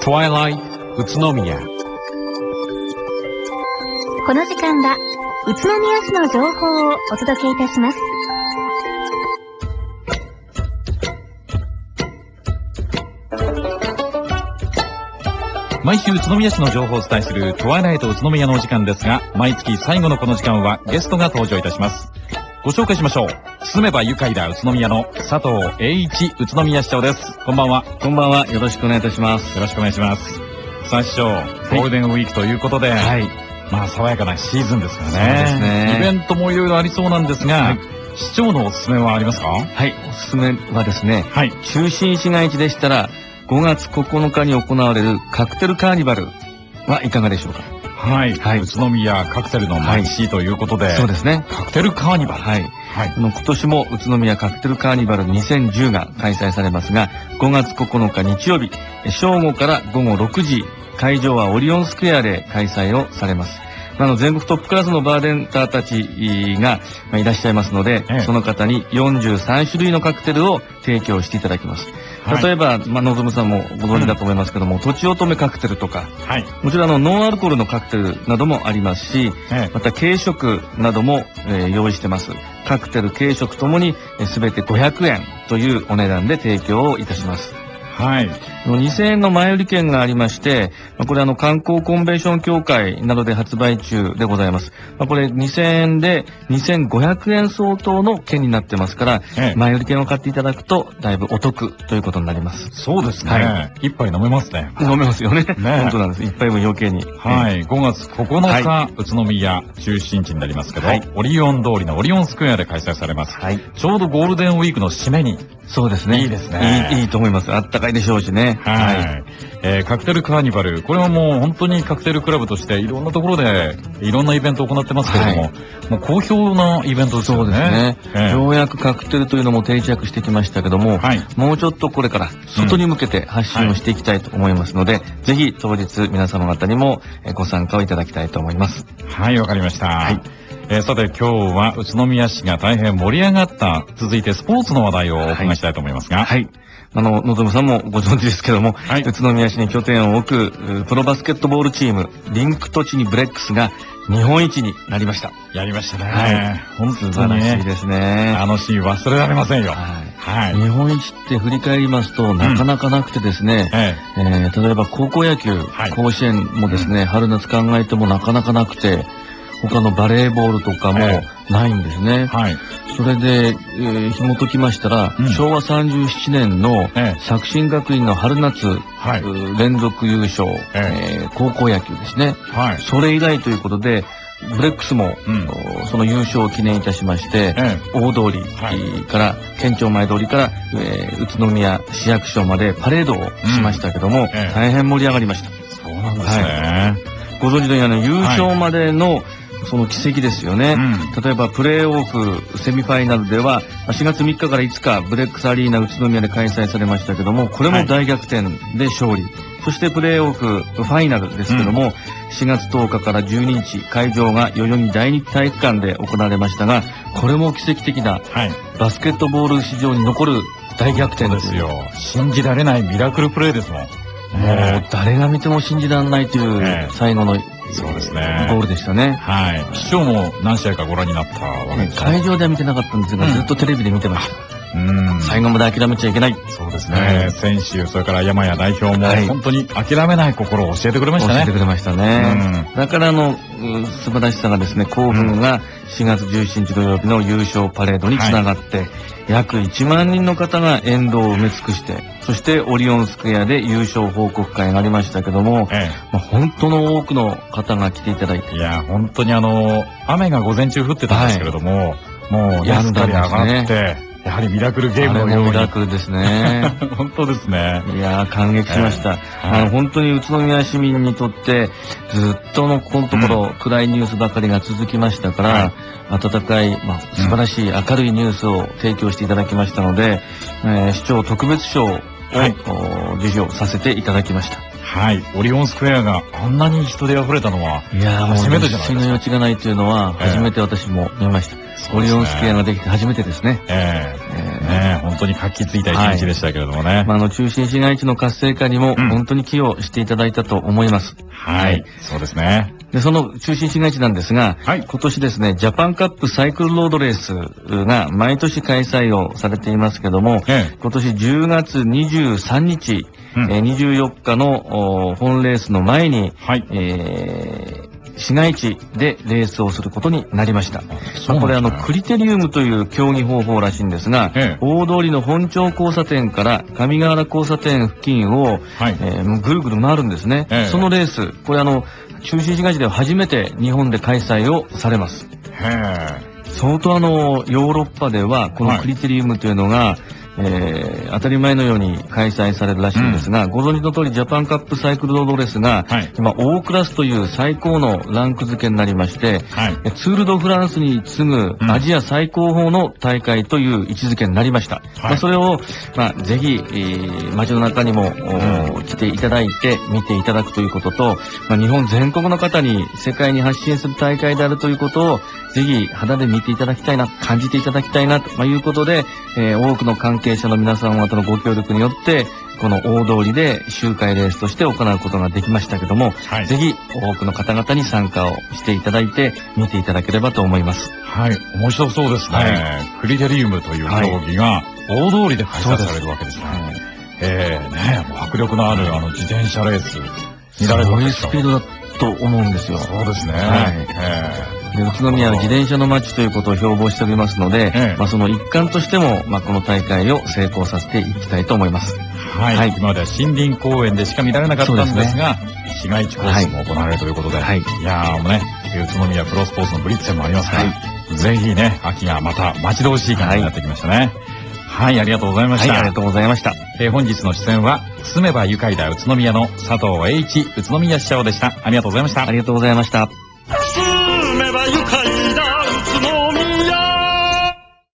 Twilight 宇都宮。 この時間は宇都宮市の情報をお届けいたします。 毎週宇都宮市の情報をお伝えするトワイライト宇都宮のお時間ですが、毎月最後のこの時間はゲストが登場いたします。ご紹介しましょう。住めば愉快だ宇都宮の佐藤栄一宇都宮市長です。こんばんは。 こんばんは。よろしくお願いいたします。 よろしくお願いします。さあ市長、ゴールデンウィークということで、 はい。 まあ爽やかなシーズンですからね。 そうですね。 イベントもいろいろありそうなんですが、はい、市長のおすすめはありますか？ はい。おすすめはですね、 はい。 中心市街地でしたら、5月9日に行われるカクテルカーニバルはいかがでしょうか？ はい。はい。宇都宮カクテルの街ということで、 そうですね。 カクテルカーニバル。 はい。はい。今年も宇都宮カクテルカーニバル2010が開催されますが、5月9日日曜日、正午から午後6時、会場はオリオンスクエアで開催をされます。全国トップクラスのバーテンダーたちがいらっしゃいますので、その方に43種類のカクテルを提供していただきます。例えば、のぞむさんもご存知だと思いますけども、とちおとめカクテルとか、もちろんノンアルコールのカクテルなどもありますし、また軽食なども、用意してます。カクテル、軽食ともに全て500円というお値段で提供をいたします。 はい。 2000円の前売り券がありまして、これ観光コンベンション協会などで発売中でございます。これ2000円で2500円相当の券になってますから、前売り券を買っていただくとだいぶお得ということになります。 そうですね。はい。一杯飲めますね。 飲めますよね。本当なんです。一杯分余計に。 はい。5月9日、宇都宮中心地になりますけど、オリオン通りのオリオンスクエアで開催されます。はい。ちょうどゴールデンウィークの締めに。 そうですね。 いいですね。 いいと思います。あったかいでしょうしね。 はい。カクテルカーニバル。これはもう本当にカクテルクラブとしていろんなところでいろんなイベントを行ってますけれども、もう好評なイベントですよね。 そうですね。ようやくカクテルというのも定着してきましたけども、もうちょっとこれから外に向けて発信をしていきたいと思いますので、ぜひ当日皆様方にもご参加をいただきたいと思います。 はい、わかりました。はい。さて今日は宇都宮市が大変盛り上がった、続いてスポーツの話題をお伺いしたいと思いますが。 はい。のぞむさんもご存知ですけども、宇都宮市に拠点を置くプロバスケットボールチーム、リンク栃木ブレックスが日本一になりました。 やりましたね。 はい。 本当に素晴らしいですね。 あのシーン忘れられませんよ。 はい。日本一って振り返りますとなかなかなくてですね、例えば高校野球、甲子園もですね、春夏考えてもなかなかなくて、他のバレーボールとかもないんですね。はい。それで、紐解きましたら、昭和37年の作新学院の春夏、連続優勝、高校野球ですね。はい。それ以来ということで、ブレックスも、その優勝を記念いたしまして、大通りから、県庁前通りから、宇都宮市役所までパレードをしましたけども、大変盛り上がりました。 そうなんですね。 ご存知のように優勝までの、その奇跡ですよね。例えばプレーオフセミファイナルでは4月3日から5日ブレックスアリーナ宇都宮で開催されましたけども、これも大逆転で勝利。そしてプレーオフファイナルですけども、4月10日から12日会場が代々木第二体育館で行われましたが、これも奇跡的なバスケットボール史上に残る大逆転ですよ。 信じられないミラクルプレーですもん。 もう誰が見ても信じられないという最後のそうですね。 ゴールでしたね。 はい。市長も何試合かご覧になったわけですね。会場では見てなかったんですが、ずっとテレビで見てました。最後まで諦めちゃいけない。 そうですね。選手、それから山谷代表も本当に諦めない心を教えてくれましたね。 教えてくれましたね。だから素晴らしさがですね、興奮が4月17日土曜日の優勝パレードにつながって、約1万人の方が沿道を埋め尽くして、そしてオリオンスクエアで優勝報告会がありましたけども、本当の多くの方が来ていただいて。 いや、本当に雨が午前中降ってたんですけれども、もう安かり上がって、やはりミラクルゲームのように。 ミラクルですね。 本当ですね。 いやー、感激しました。本当に宇都宮市民にとって、ずっとここのところ、暗いニュースばかりが続きましたから、温かい、素晴らしい明るいニュースを提供していただきましたので、市長特別賞を受賞させていただきました。 はい。オリオンスクエアがあんなに人で溢れたのは、 いやー、初めてじゃないですか。の余地がないというのは、初めて私も見ました。オリオンスクエアができて初めてですね。 本当当に活気づいた一日でしたけれどもね。 中心市街地の活性化にも本当に寄与していただいたと思います。 はい。そうですね。 で、その中心市街地なんですが、今年ですね、ジャパンカップサイクルロードレースが毎年開催をされていますけども、今年10月23日、24日の本レースの前に、市街地でレースをすることになりました。これクリテリウムという競技方法らしいんですが、大通りの本町交差点から上ヶ原交差点付近を、ぐるぐる回るんですね。そのレース、これ中心市街地では初めて日本で開催をされます。相当ヨーロッパではこのクリテリウムというのが、当たり前のように開催されるらしいんですが、ご存知の通りジャパンカップサイクルロードレースが、今大クラスという最高のランク付けになりまして、ツール・ド・フランスに次ぐアジア最高峰の大会という位置づけになりました。それを、ぜひ、街の中にも、来ていただいて見ていただくということと、日本全国の方に世界に発信する大会であるということをぜひ肌で見ていただきたいな、感じていただきたいなということで、多くの関係者の皆さん方のご協力によってこの大通りで周回レースとして行うことができましたけども、ぜひ多くの方々に参加をしていただいて見ていただければと思います。 はい、面白そうですね。クリテリウムという競技が大通りで開催されるわけですね。もう迫力のある自転車レース見られるわけですか。 すごいスピードだと思うんですよ。 そうですね。 で宇都宮は自転車の街ということを標榜しておりますので、その一環としても、この大会を成功させていきたいと思います。 今までは森林公園でしか見られなかったんですが、市街地コースも行われるということで、いやーもうね、宇都宮プロスポーツのブリッツェンもありますから、ぜひね、秋がまた待ち遠しい感じになってきましたね。ありがとうございました。 ありがとうございました。 本日の出演は、住めば愉快だ宇都宮の佐藤栄一宇都宮市長でした。ありがとうございました。 ありがとうございました。 住めば愉快